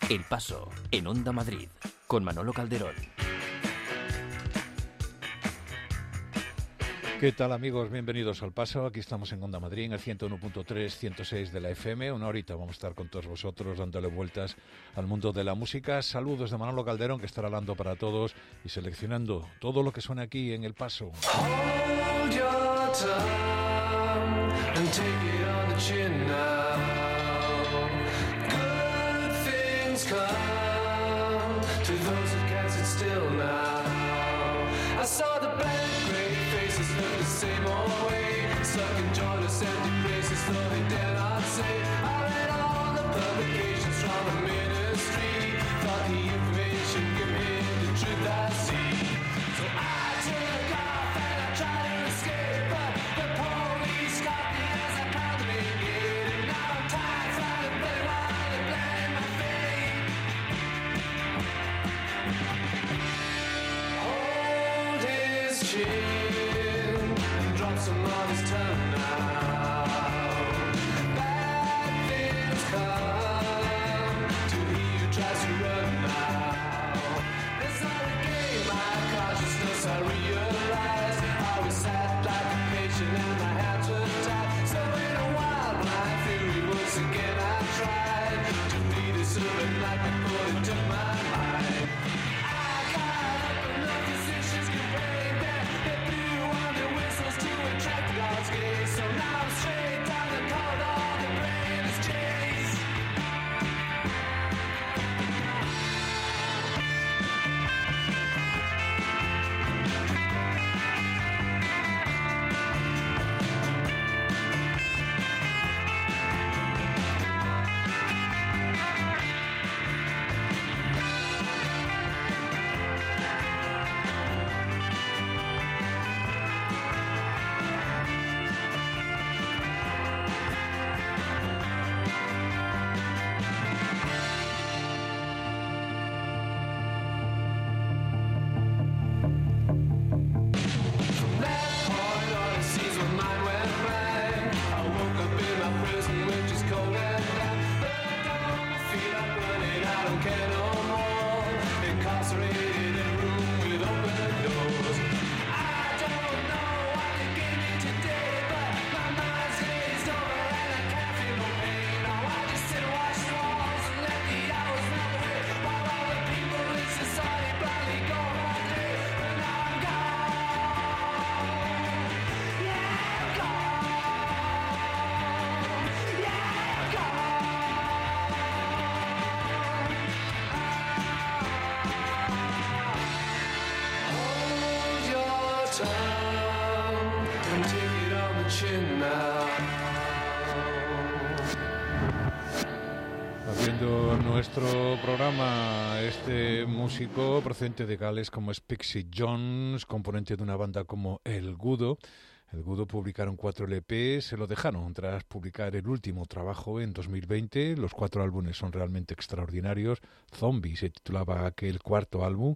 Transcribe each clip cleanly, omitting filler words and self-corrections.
El Paso, en Onda Madrid, con Manolo Calderón. ¿Qué tal, amigos? Bienvenidos al Paso. Aquí estamos en Onda Madrid, en el 101.3, 106 de la FM. Una horita vamos a estar con todos vosotros dándole vueltas al mundo de la música. Saludos de Manolo Calderón, que estará hablando para todos y seleccionando todo lo que suena aquí en El Paso. Hold your tongue and take it on the chin now. Good things come to those who can't sit still now. I saw the blank grey faces look the same old way, stuck in joyless empty places, though they dare not say. I read all the publications from the ministry, thought the information gave me the truth I see. So I took off and I tried to escape, but the police got me as I pounded the gate. And now I'm tired trying to blame while they blame my fate. Hold his chin and drop some on his tongue now. Bad things come to he who tries to run now. It's not a game, my consciousness I realize. I was sat like a patient and my hands were tied. So in a while my theory once again I tried to lead a servant like before it took my mind. I got up enough physicians complained that they blew on their whistles to attract the God's gaze. So now I'm straight down the corridor, the brain is chased. Abriendo nuestro programa, este músico procedente de Gales como es Pixie Jones, componente de una banda como El Gudo. El Gudo publicaron 4 LP, se lo dejaron tras publicar el último trabajo en 2020. Los 4 álbumes son realmente extraordinarios. Zombie se titulaba aquel cuarto álbum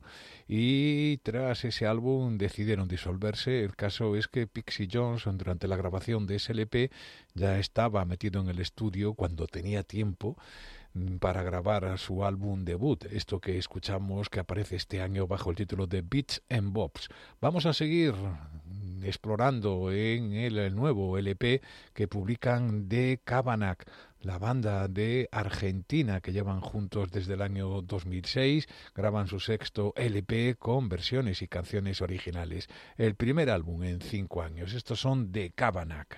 y tras ese álbum decidieron disolverse. El caso es que Pixie Jones, durante la grabación de ese LP, ya estaba metido en el estudio cuando tenía tiempo para grabar su álbum debut, esto que escuchamos que aparece este año bajo el título de Beats and Bobs. Vamos a seguir explorando en el nuevo LP que publican de Cabanac, la banda de Argentina que llevan juntos desde el año 2006, graban su sexto LP con versiones y canciones originales. El primer álbum en 5 años. Estos son de Cabanac.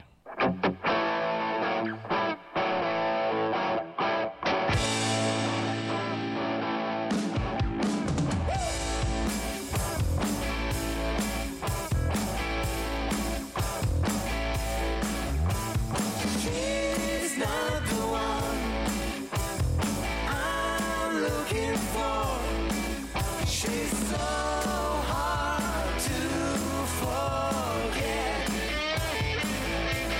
She's so hard to forget.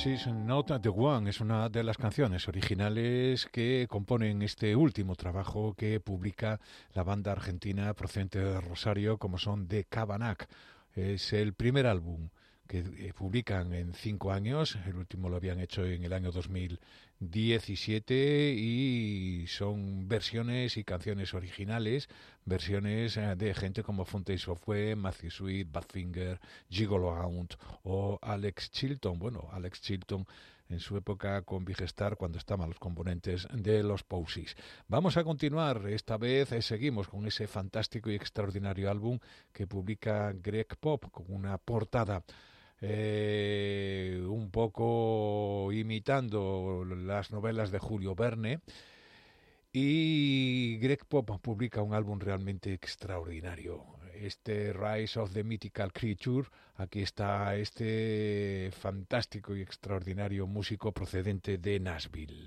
This is Not the One es una de las canciones originales que componen este último trabajo que publica la banda argentina procedente de Rosario, como son The Cabanac. Es el primer álbum que publican en 5 años, el último lo habían hecho en el año 2017 y son versiones y canciones originales, versiones de gente como Fountains of Wayne, Matthew Sweet, Badfinger, Gigolo Hound o Alex Chilton. Bueno, Alex Chilton en su época con Big Star, cuando estaban los componentes de los Posies. Vamos a continuar, esta vez seguimos con ese fantástico y extraordinario álbum que publica Greg Pop, con una portada un poco imitando las novelas de Julio Verne, y Greg Pop publica un álbum realmente extraordinario, este Rise of the Mythical Creature. Aquí está este fantástico y extraordinario músico procedente de Nashville.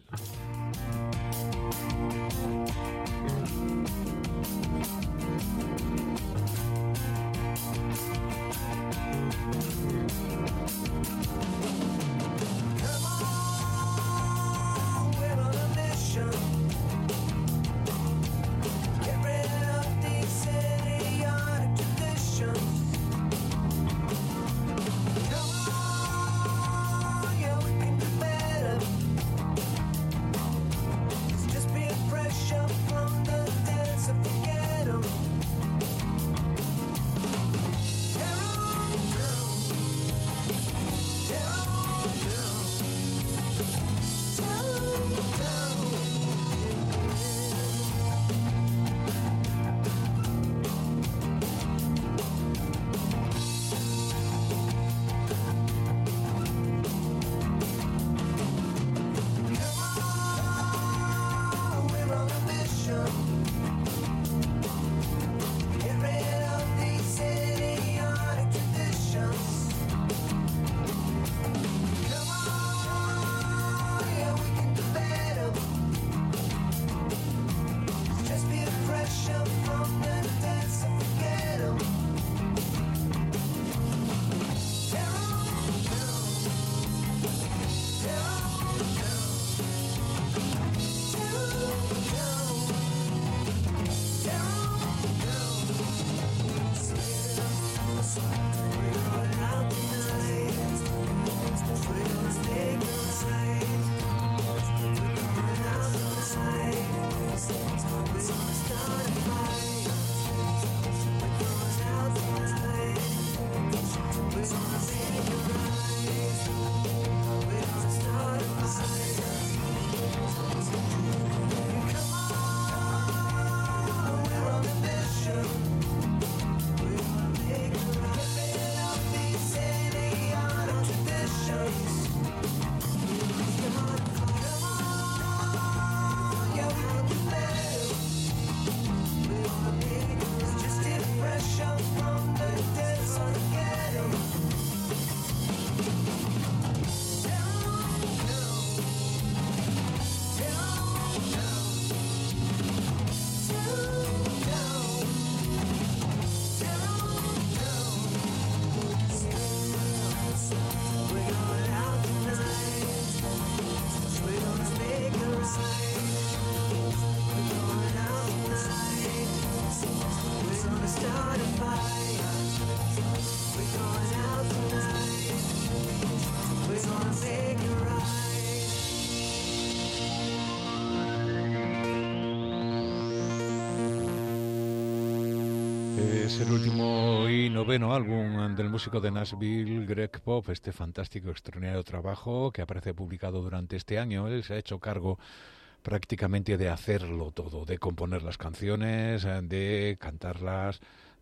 Es el último y noveno álbum del músico de Nashville, Greg Pop, este fantástico, extraordinario trabajo que aparece publicado durante este año. Él se ha hecho cargo prácticamente de hacerlo todo, de componer las canciones, de cantarlas,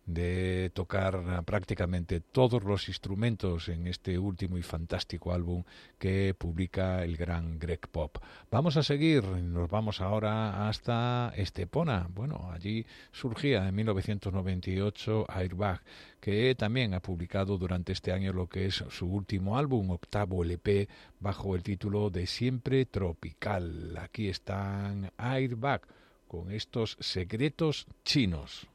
de tocar prácticamente todos los instrumentos en este último y fantástico álbum que publica el gran Greg Pop. Vamos a seguir, nos vamos ahora hasta Estepona. Bueno, allí surgía en 1998 Airbag, que también ha publicado durante este año lo que es su último álbum, octavo LP, bajo el título de Siempre Tropical. Aquí están Airbag con estos secretos chinos.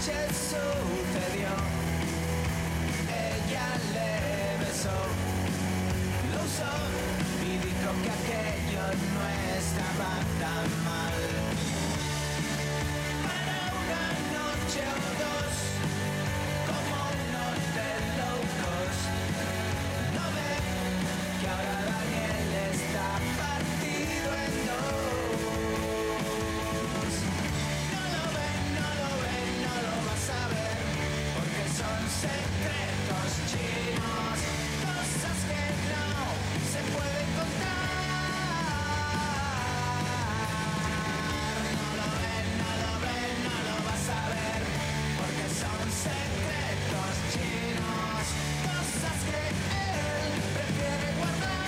noche sucedió. Ella le besó, lo usó y dijo que aquello no estaba tan mal. Para una noche o dos, como un hotel low cost. No ve que ahora Daniel está partido en dos. No lo ve, no lo ve, no lo vas a ver, porque son secretos chinos, cosas que no se pueden contar. No lo ve, no lo ve, no lo vas a ver, porque son secretos chinos, cosas que él prefiere guardar.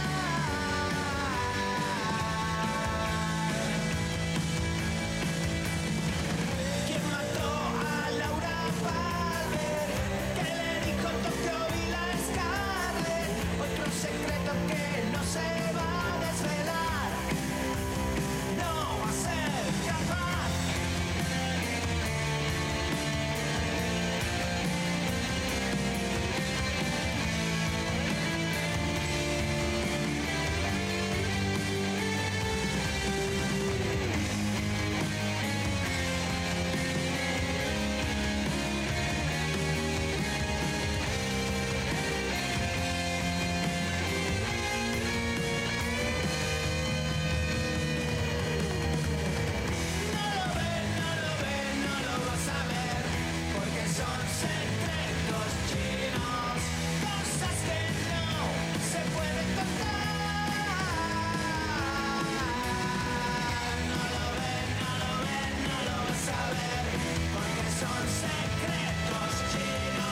¿Quién mató a Laura Palmer? ¿Qué le dijo Tokio y la Scarlett? Otro secreto que no se va a desvelar, no va a ser capaz. No lo ve, no lo ve, no lo vas a ver, porque son secretos chinos, cosas que no se pueden contar. No lo ve, no lo ve, no lo vas a ver, porque son secretos chinos.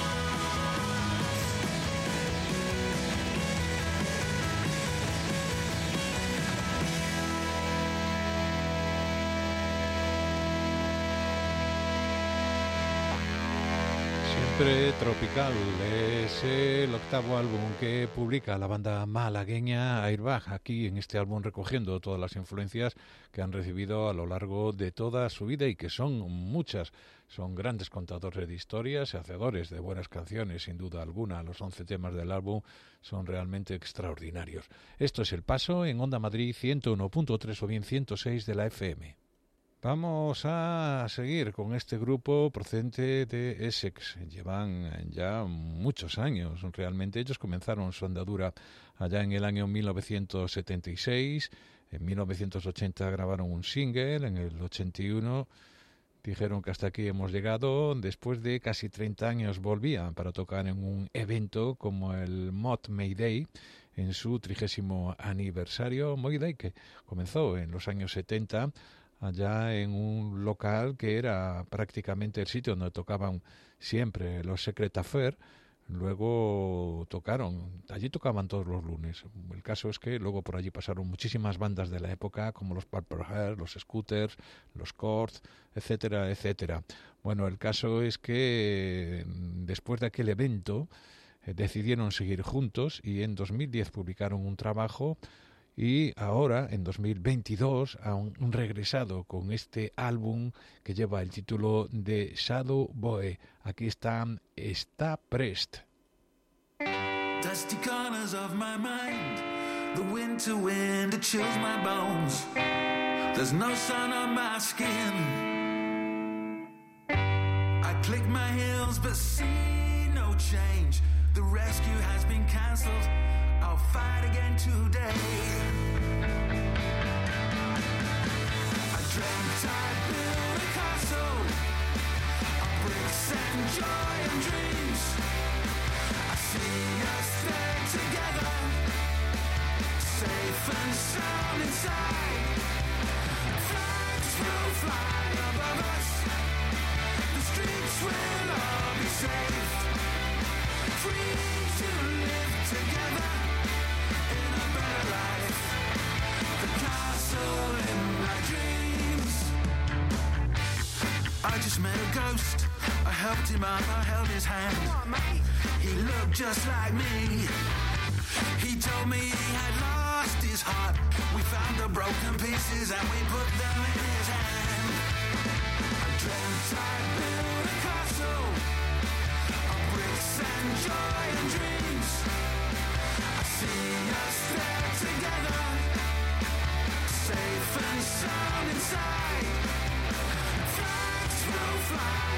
Siempre tropical es el octavo álbum que publica la banda malagueña Airbag, aquí en este álbum recogiendo todas las influencias que han recibido a lo largo de toda su vida y que son muchas. Son grandes contadores de historias y hacedores de buenas canciones, sin duda alguna. Los 11 temas del álbum son realmente extraordinarios. Esto es El Paso en Onda Madrid 101.3 o bien 106 de la FM. Vamos a seguir con este grupo procedente de Essex. Llevan ya muchos años. Realmente ellos comenzaron su andadura allá en el año 1976. En 1980 grabaron un single. En el 81 dijeron que hasta aquí hemos llegado. Después de casi 30 años volvían para tocar en un evento como el Mod Mayday en su 30º aniversario. Mayday que comenzó en los años 70 allá en un local que era prácticamente el sitio donde tocaban siempre los Secret Affair. Luego allí tocaban todos los lunes. El caso es que luego por allí pasaron muchísimas bandas de la época, como los Purple Hair, los Scooters, los Chords, etcétera, etcétera. Bueno, el caso es que después de aquel evento decidieron seguir juntos y en 2010 publicaron un trabajo. Y ahora, en 2022, han regresado con este álbum que lleva el título de Shadow Boy. Aquí están, Está Prest. Dusty corners of my mind, the winter wind, it chills my bones. There's no sun on my skin. I click my heels but see no change. The rescue has been cancelled. I'll fight again today. I dreamt I'd build a castle of bricks and joy and dreams. I see us there together, safe and sound inside. Flags will fly above us. The streets will all be safe. Free to live together. I just met a ghost. I helped him up, I held his hand. He looked just like me. He told me he had lost his heart. We found the broken pieces and we put them in his hand. I dreamt I'd build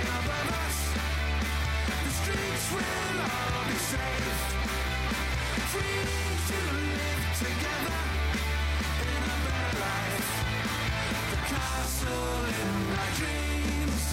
above us. The streets will all be safe, free to live together in a better life. The castle in my dreams.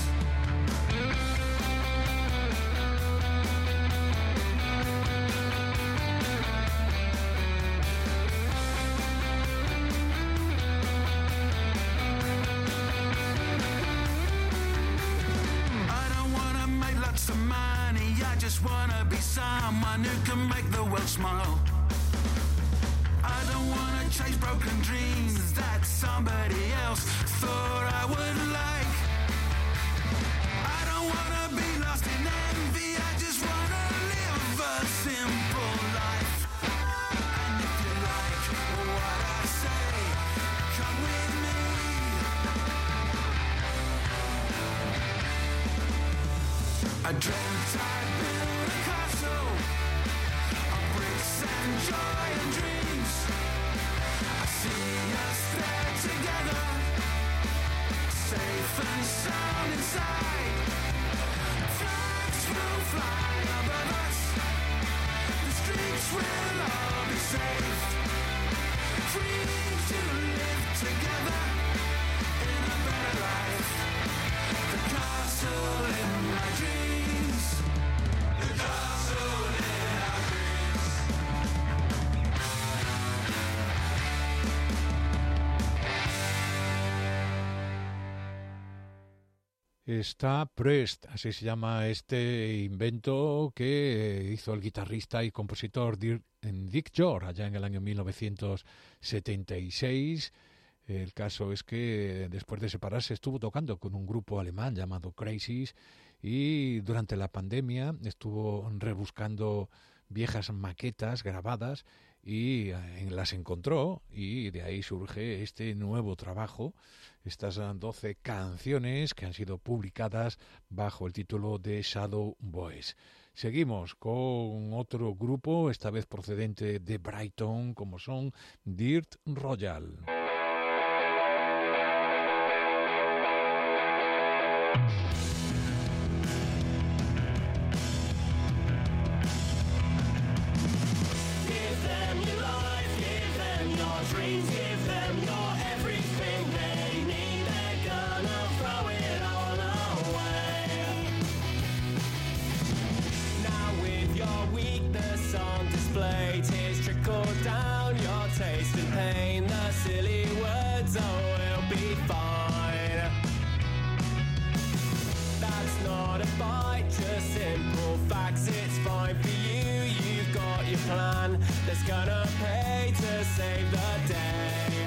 Of money, I just wanna be someone who can make the world smile. I don't wanna chase broken dreams that somebody else thought I would like. I don't wanna be lost in envy, I just wanna live a simple life. And if you like what I say, come with me. I dreamt I'd build a castle of bricks and joy and dreams. I see us there together, safe and sound inside. Flags will fly above us, the streets will all be safe, free to live together in a better life. The castle in my dreams. The castle in our dreams. Está Pressed, así se llama este invento que hizo el guitarrista y compositor Dick York allá en el año 1976. El caso es que después de separarse estuvo tocando con un grupo alemán llamado Crazies y durante la pandemia estuvo rebuscando viejas maquetas grabadas y las encontró, y de ahí surge este nuevo trabajo, estas 12 canciones que han sido publicadas bajo el título de Shadow Boys. Seguimos con otro grupo, esta vez procedente de Brighton, como son Dirt Royal. That's gonna pay to save the day.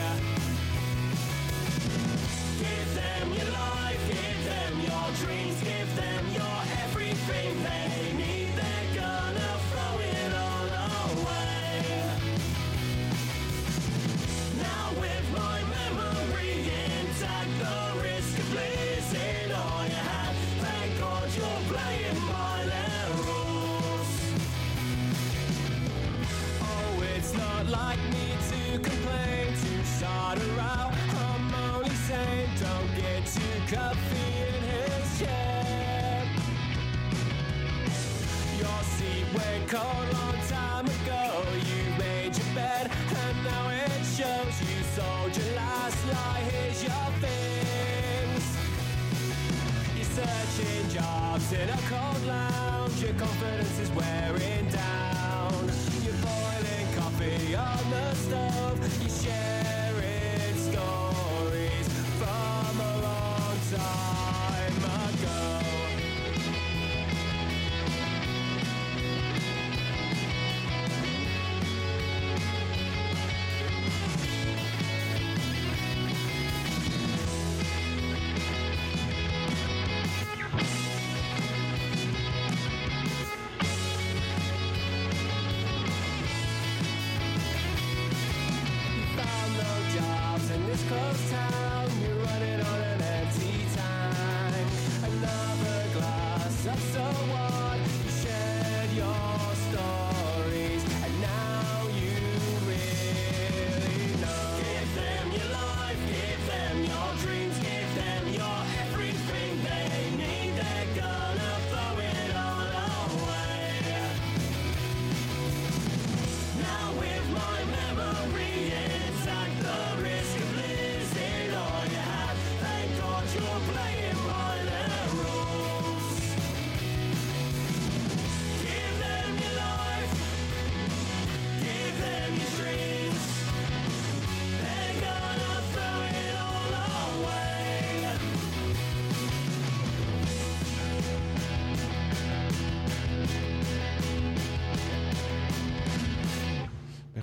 Give them your life, give them your dreams, give them your everything they need. They're gonna throw it all away. Now with my memory intact, the risk of losing all you had, thank God you're playing by their rules. It's not like me to complain, to sort her out. I'm only saying don't get too comfy in his chair. Your seat went cold long time ago. You made your bed and now it shows. You sold your last lie, here's your things. You're searching jobs in a cold lounge. Your confidence is wearing down. You're boiling coffee on the stove. You're sharing stories from a long time ago. Close town, you're running on an empty town.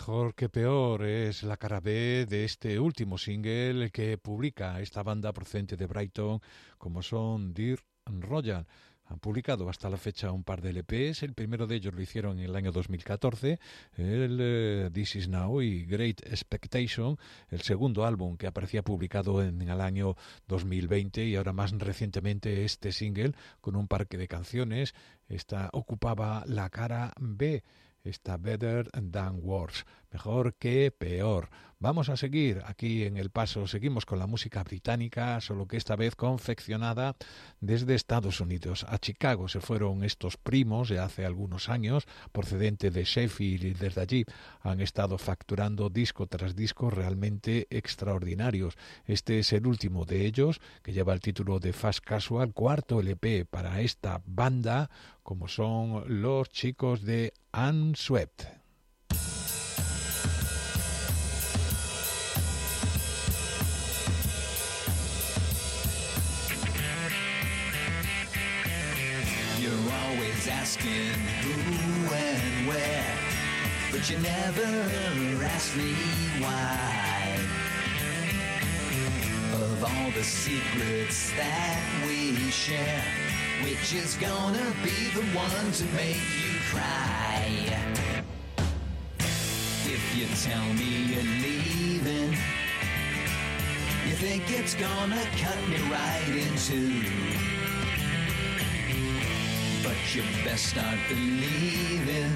Mejor que peor es la cara B de este último single que publica esta banda procedente de Brighton, como son Dear Royal. Han publicado hasta la fecha un par de LPs, el primero de ellos lo hicieron en el año 2014, el This Is Now y Great Expectation, el segundo álbum que aparecía publicado en el año 2020 y ahora más recientemente este single con un parque de canciones. Esta ocupaba la cara B. Está Better Than Worse, mejor que peor. Vamos a seguir aquí en El Paso, seguimos con la música británica, solo que esta vez confeccionada desde Estados Unidos. A Chicago se fueron estos primos de hace algunos años, procedentes de Sheffield, y desde allí han estado facturando disco tras disco realmente extraordinarios. Este es el último de ellos, que lleva el título de Fast Casual, cuarto LP para esta banda, como son los chicos de Unswept. You're always asking who and where, but you never ask me why. Of all the secrets that we share, which is gonna be the one to make you cry? If you tell me you're leaving, you think it's gonna cut me right in two. But you best start believing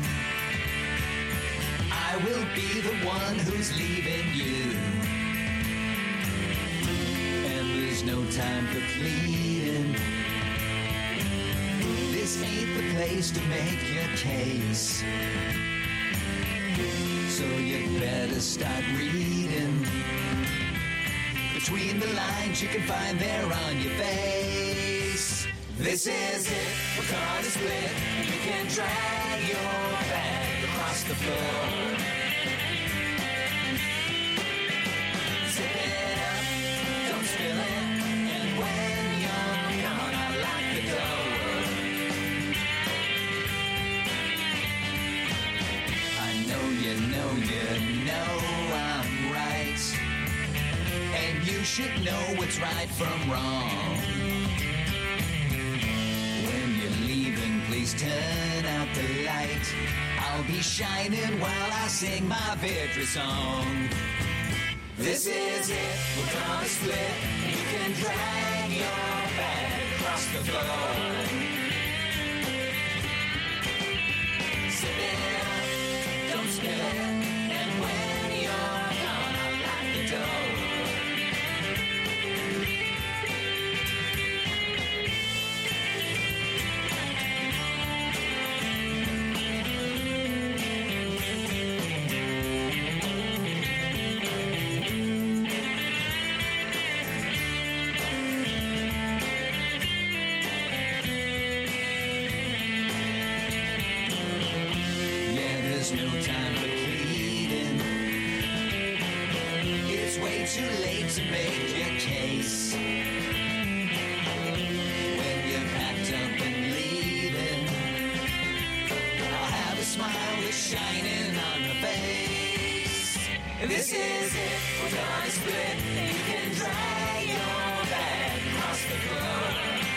I will be the one who's leaving you. And there's no time for pleading, this ain't the place to make your case. So you better start reading between the lines you can find there on your face. This is it, we're gonna split. You can drag your bag across the floor. Zip it up, don't spill it, and when you're gone, I'll lock the door. You know I'm right, and you should know what's right from wrong. When you're leaving, please turn out the light. I'll be shining while I sing my victory song. This is it, we're gonna split. You can drag your bag across the floor. Zip it up, don't spill it. Too late to make your case. When you're packed up and leaving, I'll have a smile that's shining on my face. This is it, we're gonna split. You can drag your bag across the floor.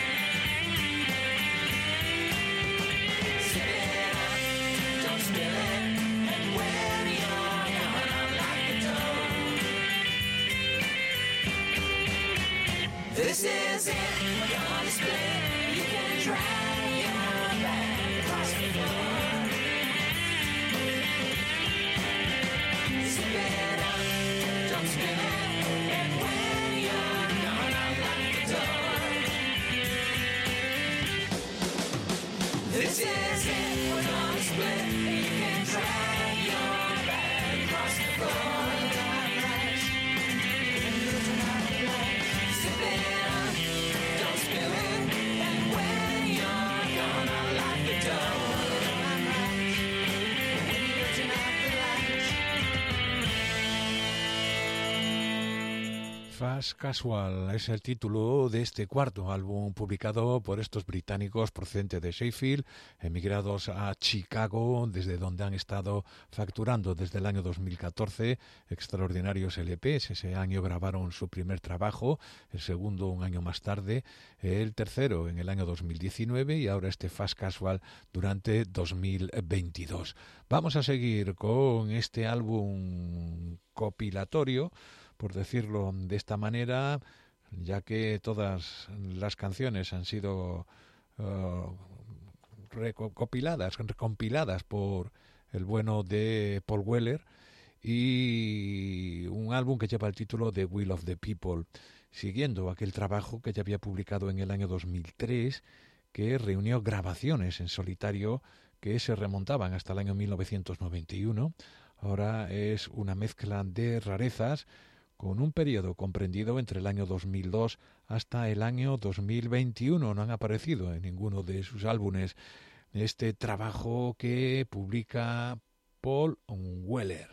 Zip it up, don't spill it, and when you're gone, I'll lock the door. This is it, we're gonna split. You can drag your bag across the floor. Zip it up, don't spill it, and when you're gone, I'll lock the door. This is it, we're gonna split. You can drag your bag across the floor. Fast Casual es el título de este cuarto álbum publicado por estos británicos procedentes de Sheffield, emigrados a Chicago, desde donde han estado facturando desde el año 2014 extraordinarios LPs. Ese año grabaron su primer trabajo, el segundo un año más tarde, el tercero en el año 2019 y ahora este Fast Casual durante 2022. Vamos a seguir con este álbum compilatorio, por decirlo de esta manera, ya que todas las canciones han sido recompiladas por el bueno de Paul Weller, y un álbum que lleva el título The Will of the People, siguiendo aquel trabajo que ya había publicado en el año 2003, que reunió grabaciones en solitario que se remontaban hasta el año 1991. Ahora es una mezcla de rarezas con un periodo comprendido entre el año 2002 hasta el año 2021. No han aparecido en ninguno de sus álbumes este trabajo que publica Paul Weller.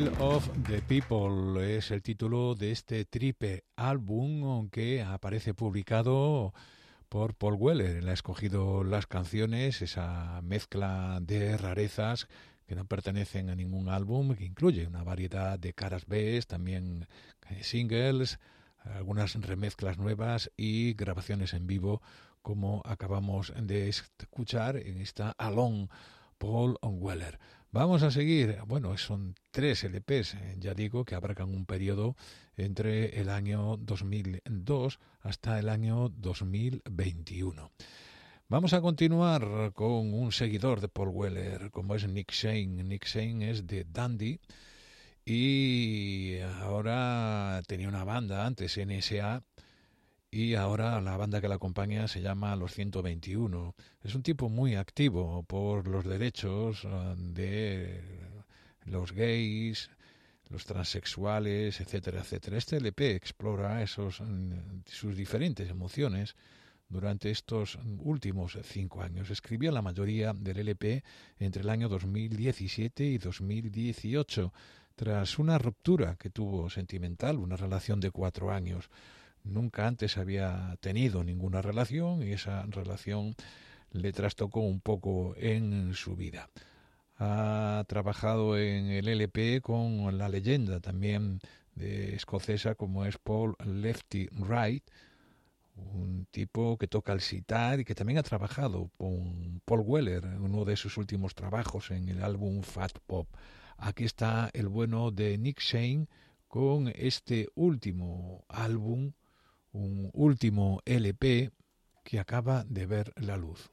Will of the People es el título de este triple álbum que aparece publicado por Paul Weller. Él ha escogido las canciones, esa mezcla de rarezas que no pertenecen a ningún álbum, que incluye una variedad de caras B, también singles, algunas remezclas nuevas y grabaciones en vivo, como acabamos de escuchar en esta Alone, Paul Weller. Vamos a seguir, bueno, son 3 LPs, ya digo, que abarcan un periodo entre el año 2002 hasta el año 2021. Vamos a continuar con un seguidor de Paul Weller, como es Nick Shane. Nick Shane es de Dundee y ahora tenía una banda antes, NSA, y ahora la banda que la acompaña se llama Los 121. Es un tipo muy activo por los derechos de los gays, los transexuales, etcétera, etcétera. Este LP explora sus diferentes emociones durante estos últimos 5 años. Escribió la mayoría del LP entre el año 2017 y 2018, tras una ruptura que tuvo sentimental, una relación de 4 años. Nunca antes había tenido ninguna relación y esa relación le trastocó un poco en su vida. Ha trabajado en el LP con la leyenda también de escocesa como es Paul Lefty Wright, un tipo que toca el sitar y que también ha trabajado con Paul Weller en uno de sus últimos trabajos en el álbum Fat Pop. Aquí está el bueno de Nick Shane con este último álbum, un último LP que acaba de ver la luz.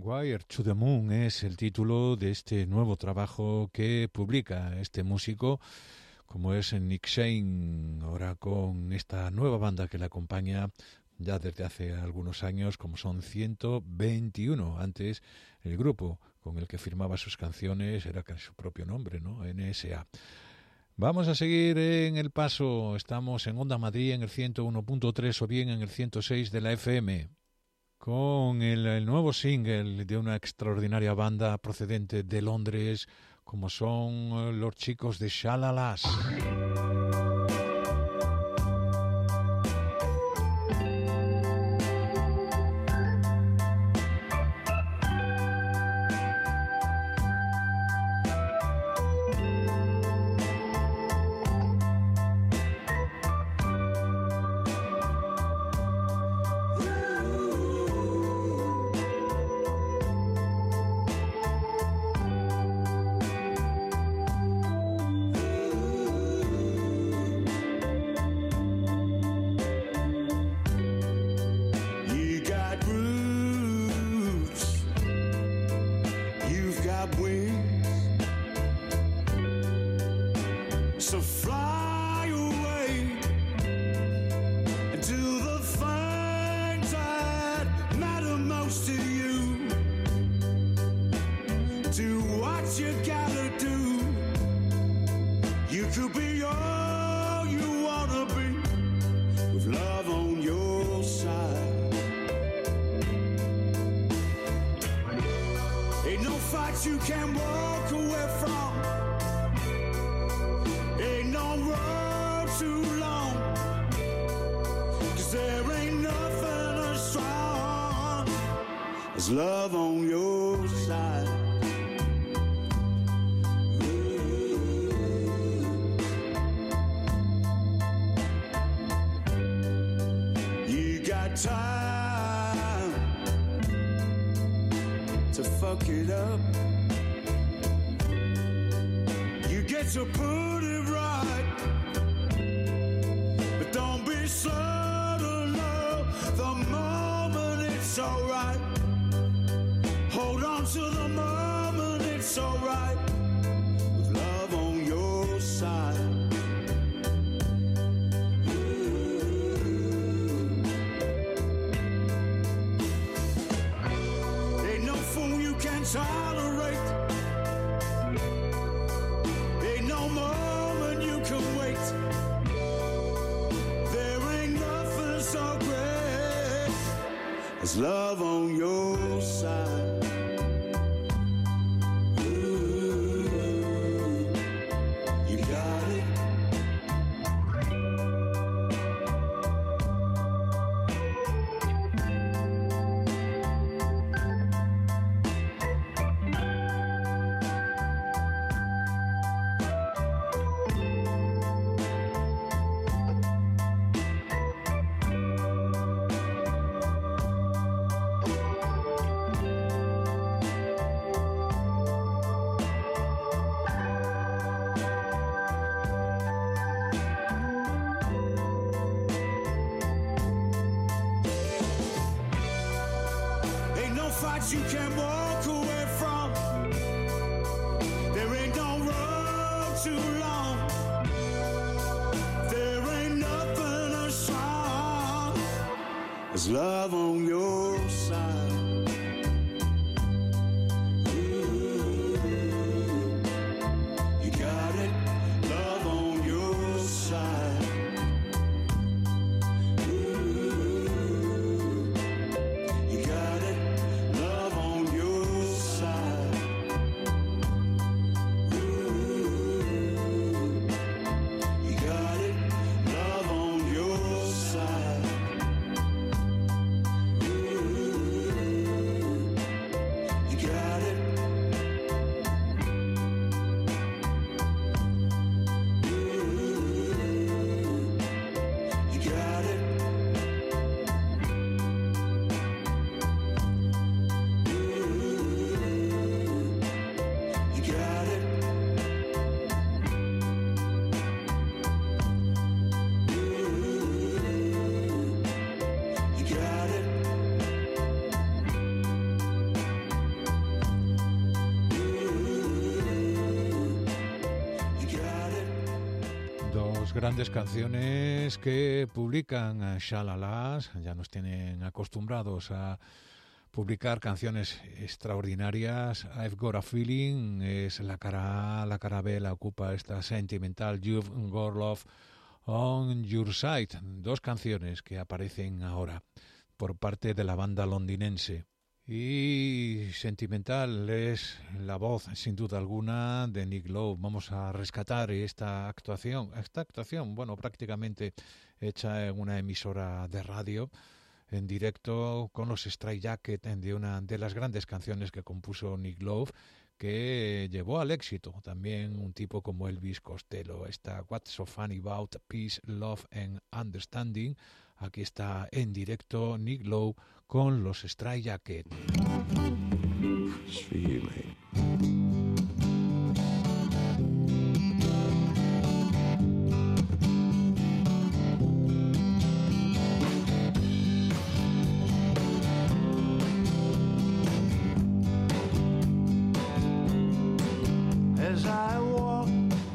Wire to the Moon es el título de este nuevo trabajo que publica este músico, como es Nick Shane, ahora con esta nueva banda que le acompaña ya desde hace algunos años, como son 121. Antes el grupo con el que firmaba sus canciones era casi su propio nombre, ¿no? NSA. Vamos a seguir en el paso. Estamos en Onda Madrid en el 101.3 o bien en el 106 de la FM, con el nuevo single de una extraordinaria banda procedente de Londres, como son los chicos de Shalalas. Love on your side. You got time to fuck it up. You get to put it right, but don't be slow to love the moment it's alright. Hold on to the moment it's alright, with love on your side. Ain't no fool you can tolerate. Ain't no moment you can wait. There ain't nothing so great as love on your side. You can walk away from. There ain't no road too long. There ain't nothing as strong as love on your side. You got it, love on your side. You got it. las grandes canciones que publican Shalalas. Ya nos tienen acostumbrados a publicar canciones extraordinarias. I've Got a Feeling es la cara A, la cara B la ocupa esta Sentimental, You've Got Love on Your Side. Dos canciones que aparecen ahora por parte de la banda londinense. Y Sentimental es la voz, sin duda alguna, de Nick Lowe. Vamos a rescatar esta actuación, bueno, prácticamente hecha en una emisora de radio, en directo con los Stray Jacket, de una de las grandes canciones que compuso Nick Lowe, que llevó al éxito también un tipo como Elvis Costello. Esta What's So Funny About Peace, Love and Understanding. Aquí está en directo Nick Lowe con los Stray Jacket. It's for you, mate. As I walk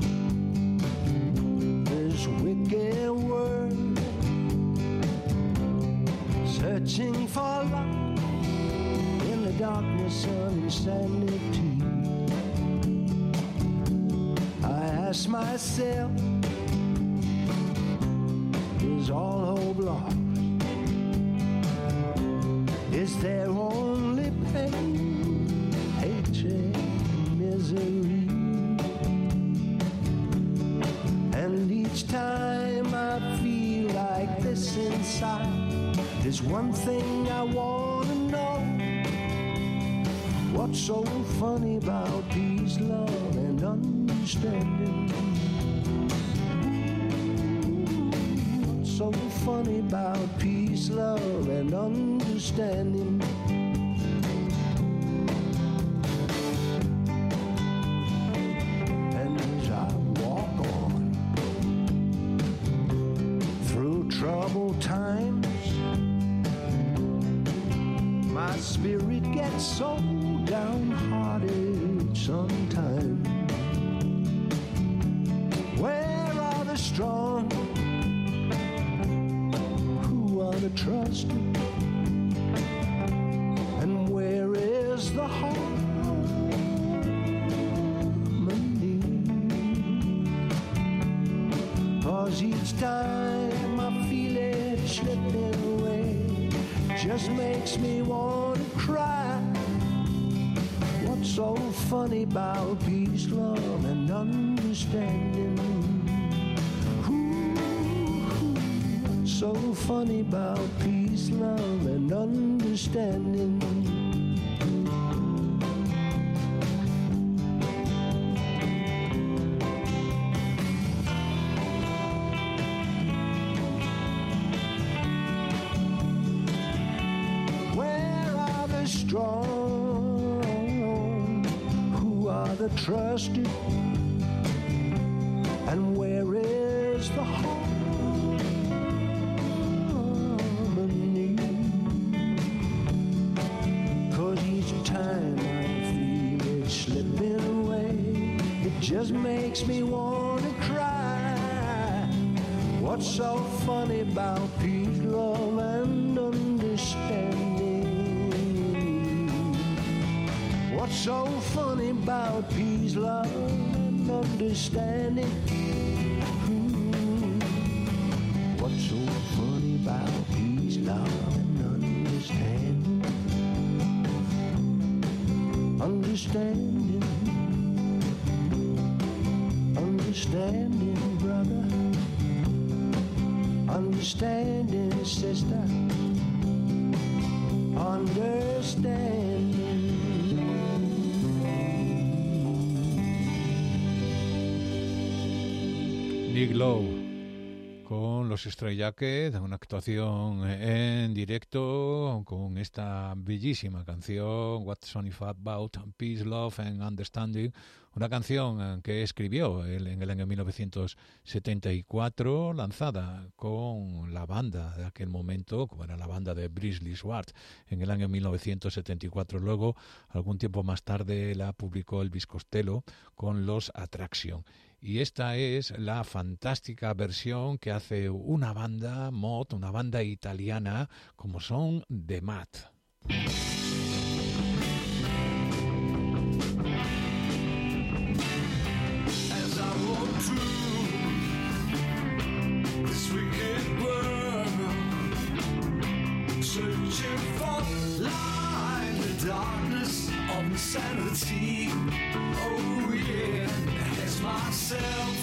this wicked world, searching for light in the darkness of insanity, I ask myself, is all hope lost? Is there only pain, hatred, misery? And each time I feel like this inside, there's one thing I want to know. What's so funny about peace, love, and understanding? What's so funny about peace, love, and understanding? And as I walk on through troubled times, my spirit gets so downhearted sometimes. Where are the strong? Who are the trusted? And where is the harmony? 'Cause each time I feel it slipping away, just makes me want to cry. What's so funny about peace, love, and understanding? What's so funny about peace, love, and understanding? Strong, who are the trusted, and where is the harmony? 'Cause each time I feel it slipping away, it just makes me want to cry. What's so funny about peace, love, and understanding? What's so funny about peace, love, and understanding? What's so funny about peace, love, and understanding? Understanding, understanding, brother, understanding, sister, understanding. Nick Lowe con los Stray Jacket, una actuación en directo con esta bellísima canción What's So Funny About Peace, Love and Understanding, una canción que escribió él en el año 1974, lanzada con la banda de aquel momento, como era la banda de Brisley Schwartz, en el año 1974. Luego, algún tiempo más tarde, la publicó Elvis Costello con los Attraction. y esta es la fantástica versión que hace una banda mod, una banda italiana como son The Mat. As I walk through this wicked world, searching for light in the darkness of insanity. Oh yeah, as myself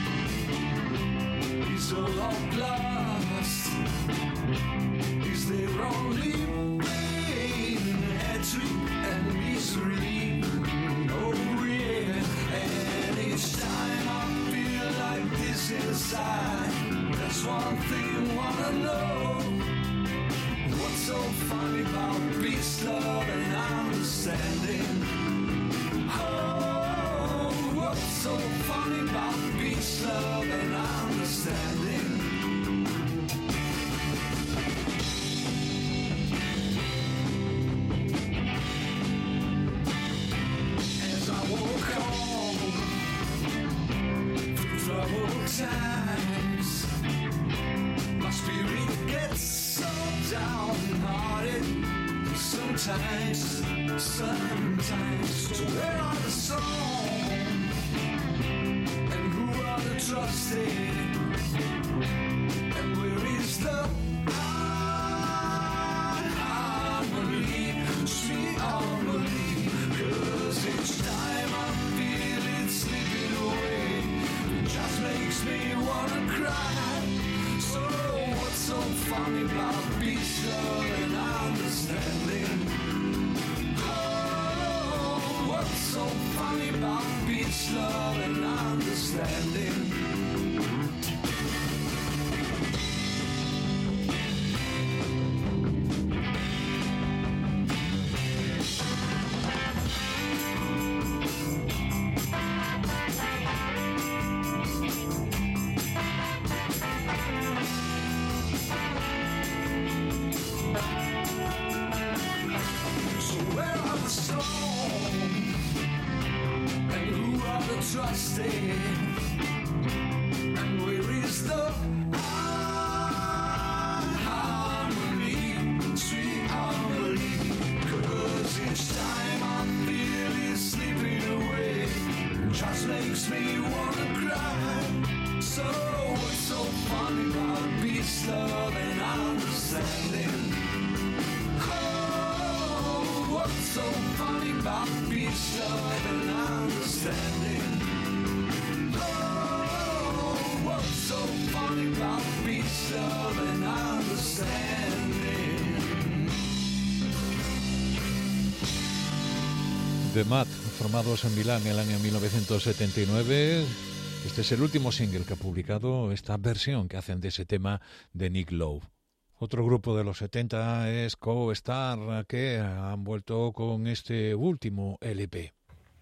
is all I've lost. Is there only pain, hatred, and misery? Oh yeah, and each time I feel like this inside, there's one thing I wanna know. What's so funny about peace, love, and understanding? Oh, what's so funny about peace, love, and understanding? As I walk home through troubled times, my spirit gets so downhearted. Sometimes, so where are the songs? And who are the trusted? And where is the harmony, sweet harmony? 'Cause each time I feel it slipping away, it just makes me wanna cry. So what's so funny about peace, love, and understanding? Oh, what's so funny about peace, love, and understanding? Trusting, and where is the harmony, sweet harmony? 'Cause each time I feel it slipping away, it just makes me wanna cry. So what's so funny about peace, love, and understanding? Oh, what's so funny about peace, love, and understanding? So funny about peace, love, and understanding. The Mat, formados en Milán en el año 1979. Este es el último single que ha publicado, esta versión que hacen de ese tema de Nick Lowe. Otro grupo de los 70 es Co-Star, que han vuelto con este último LP.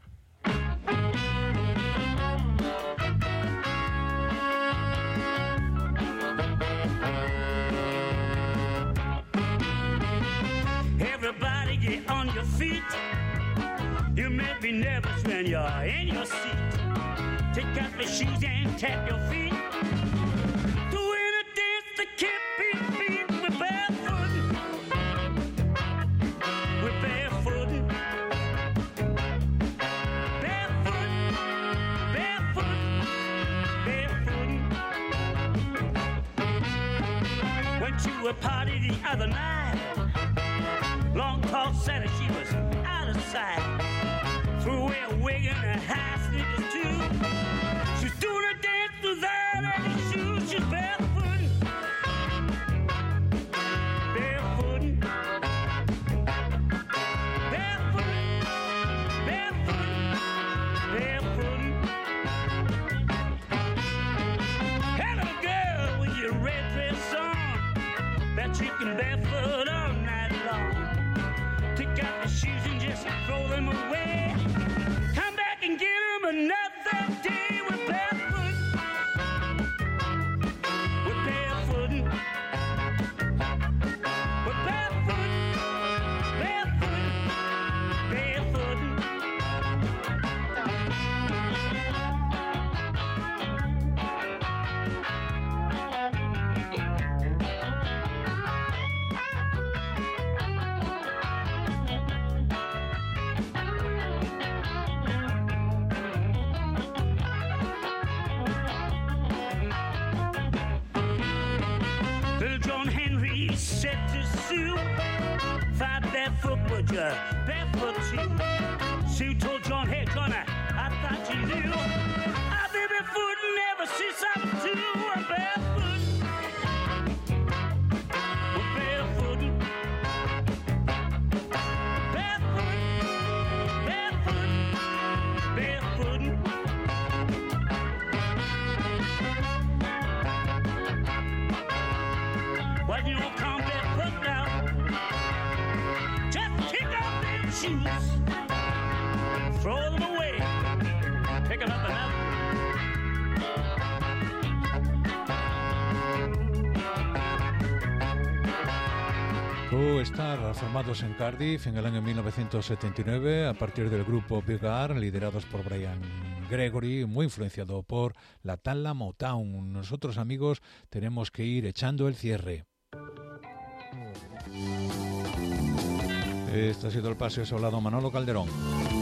Everybody get on your feet. You make me nervous when you're in your seat. Take off your shoes and tap your feet. Doing a dance that can't be beat. We're barefoot. We're barefoot. Barefoot. Barefoot. Barefoot. Went to a party the other night. Long tall Sally, she was out of sight. Threw away a wig and her high sneakers too. She's doing a dance without any shoes. She's barefoot. Barefoot. Barefoot. Barefoot. Barefoot. Hello girl with your red dress on. Bet you can barefoot all night long. Take out the to Sue. 5 barefoot, but you're barefoot too. Sue told John, hey, John, I thought you knew. I've been barefooting ever since I was 2. I'm barefoot. We're barefooting. Barefoot. Barefoot. Barefooting. Well, you don't come barefoot now. Just kick off them shoes. Throw them away. Pick them up another. Co-Star, formados en Cardiff en el año 1979 a partir del grupo Big R, liderados por Brian Gregory, muy influenciado por la Tala Motown. Nosotros, amigos, tenemos que ir echando el cierre. Este ha sido el Paseo Soblado Manolo Calderón.